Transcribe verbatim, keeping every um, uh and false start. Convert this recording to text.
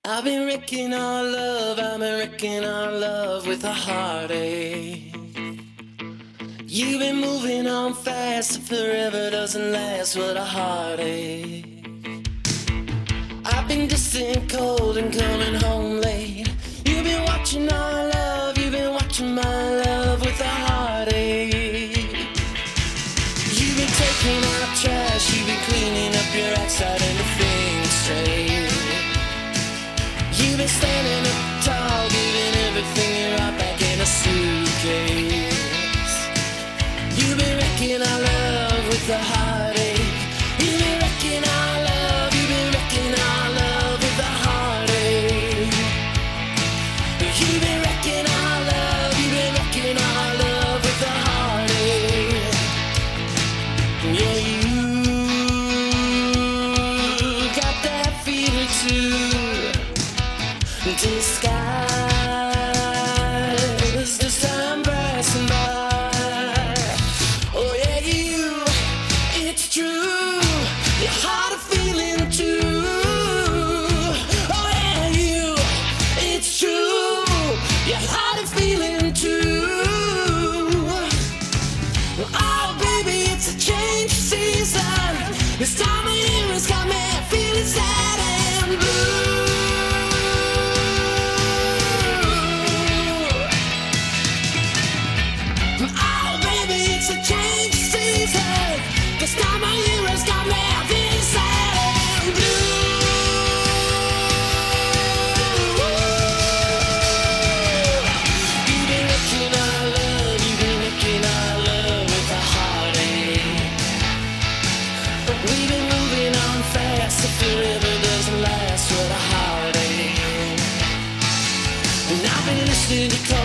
I've been wrecking our love, I've been wrecking our love with a heartache. You've been moving on fast, and forever doesn't last, what a heartache. I've been distant, cold, and coming home late. You've been watching our love, you've been watching my love with a heartache. You've been taking out trash, you've been cleaning up your outside and the things straight. You've been standing up tall, giving everything you're right back in a suitcase. You've been wrecking our love with a heartache. You've been wrecking our love, you've been wrecking our love with a heartache. You've been wrecking our love, you've been wrecking our love with a heartache. Yeah, you got that fever too. Disguise this time passing by. Oh yeah, you, it's true. Your heart of feeling too. Oh yeah, you, it's true. Your heart of feeling too. Oh baby, it's a change season. This time of year has got me feeling sad and blue. This time of year has got me feeling sad and blue. You've been wrecking our love, you've been wrecking our love with a heartache. We've been moving on fast, if forever doesn't last, what a heartache. And I've been listening to